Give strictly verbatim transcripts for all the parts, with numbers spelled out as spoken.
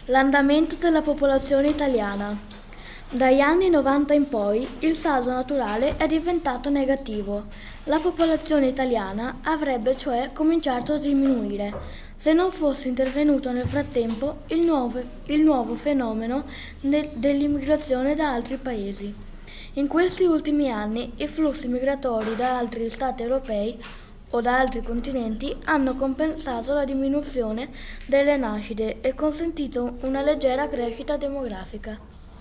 L'andamento della popolazione italiana. Dagli anni novanta in poi il saldo naturale è diventato negativo. La popolazione italiana avrebbe cioè cominciato a diminuire, se non fosse intervenuto nel frattempo il nuovo, il nuovo fenomeno de- dell'immigrazione da altri paesi. In questi ultimi anni i flussi migratori da altri stati europei o da altri continenti hanno compensato la diminuzione delle nascite e consentito una leggera crescita demografica.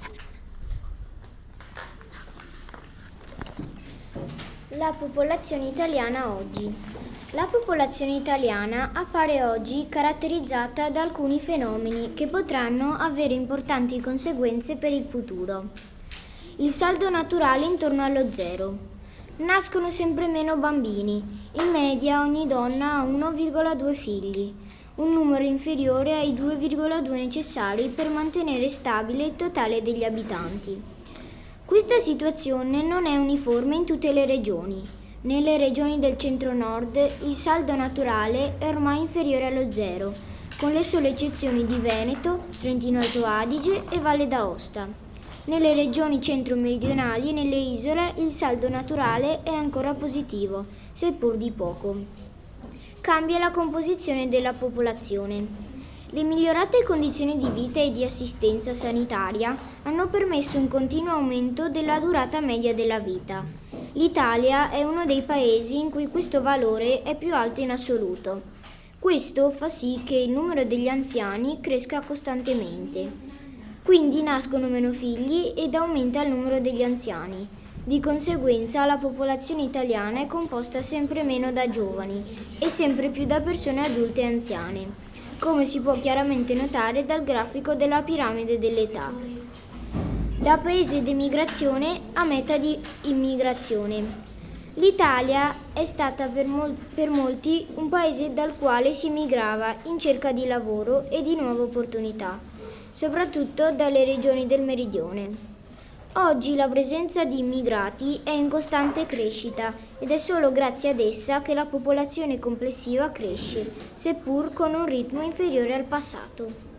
La popolazione italiana oggi. La popolazione italiana appare oggi caratterizzata da alcuni fenomeni che potranno avere importanti conseguenze per il futuro. Il saldo naturale intorno allo zero. Nascono sempre meno bambini, in media ogni donna ha uno virgola due figli, un numero inferiore ai due virgola due necessari per mantenere stabile il totale degli abitanti. Questa situazione non è uniforme in tutte le regioni. Nelle regioni del centro-nord il saldo naturale è ormai inferiore allo zero, con le sole eccezioni di Veneto, Trentino Alto Adige e Valle d'Aosta. Nelle regioni centro-meridionali e nelle isole il saldo naturale è ancora positivo, seppur di poco. Cambia la composizione della popolazione. Le migliorate condizioni di vita e di assistenza sanitaria hanno permesso un continuo aumento della durata media della vita. L'Italia è uno dei paesi in cui questo valore è più alto in assoluto. Questo fa sì che il numero degli anziani cresca costantemente. Quindi nascono meno figli ed aumenta il numero degli anziani. Di conseguenza la popolazione italiana è composta sempre meno da giovani e sempre più da persone adulte e anziane, come si può chiaramente notare dal grafico della piramide dell'età. Da paese d'emigrazione a meta di immigrazione. L'Italia è stata per, mol- per molti un paese dal quale si migrava in cerca di lavoro e di nuove opportunità, soprattutto dalle regioni del meridione. Oggi la presenza di immigrati è in costante crescita ed è solo grazie ad essa che la popolazione complessiva cresce, seppur con un ritmo inferiore al passato.